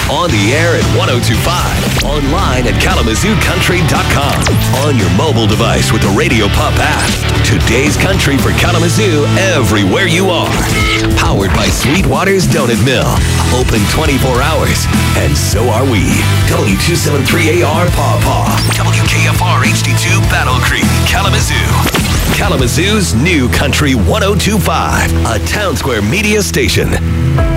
On the air at 1025. Online at KalamazooCountry.com. On your mobile device with the Radio Pop app. Today's country for Kalamazoo everywhere you are. Powered by Sweetwater's Donut Mill. Open 24 hours. And so are we. W273AR Paw Paw. WKFR HD2 Battle Creek, Kalamazoo. Kalamazoo's new Country 1025, a Town Square media station.